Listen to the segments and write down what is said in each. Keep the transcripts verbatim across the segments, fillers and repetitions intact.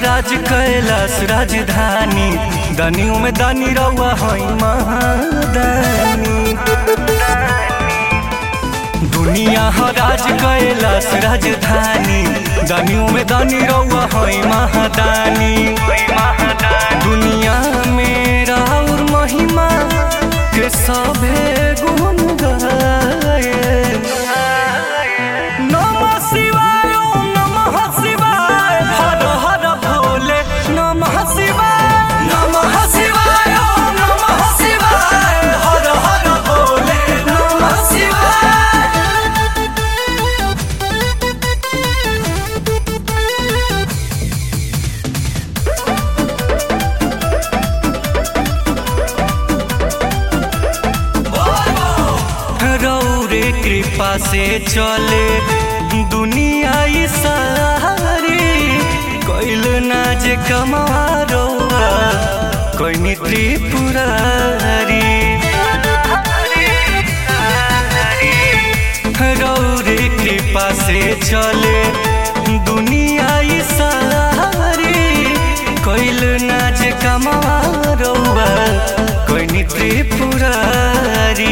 राज कैलाश राजधानी, दानियों में दानी रउआ हई महादानी। दुनिया ह राज कैलाश राजधानी, दानियों में दानी रउआ हई महादानी। दुनिया में राउर महिमा के सभे गुण गाए। नमः शिवाय ओम नमः शिवाय, हर हर भोले नमः शिवाय। नमः शिवाय ओम नमः शिवाय, हर हर भोले नमः शिवाय। रउरे कृपा से चले दुनिया ई सारी, कैल ना जे कमारौआ कोई त्रिपुरारी। रउरे कृपा से चले दुनिया ई सारी, कैल ना जे कमारौआ कोई त्रिपुरारी।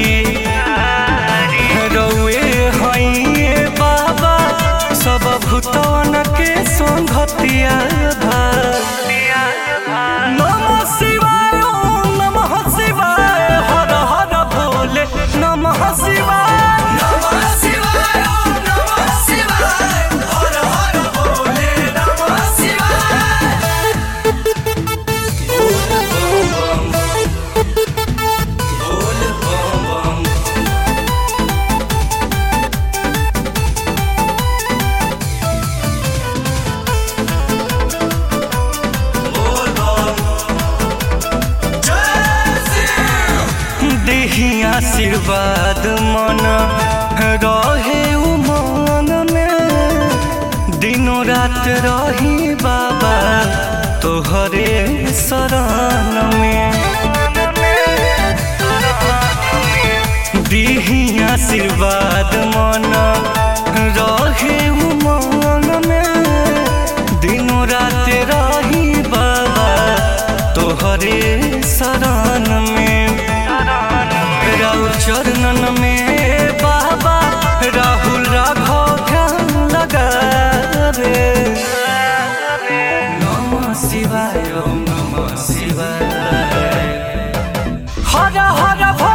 रउए हइए बाबा सब भूतवन के संगतिया भातिया। नमः शिवाय ओम नमः शिवाय, हर हर भोले नमः शिवाय। नमः शिवाय ओम नमः शिवाय, हर हर भोले नमः शिवाय। बोल बम बम, देहि आशीर्वाद मन रहे उमंग में, दिनों रात रही बाबा तोहरे शरण में। देहि आशीर्वाद मन रहे उमंग में, दिनों रात रही बाबा तोहरे शरण में। राहुल चरणन में बाबा राहुल राघव ध्यान लगा रे। नमः शिवाय ओम नमः शिवाय, हर हर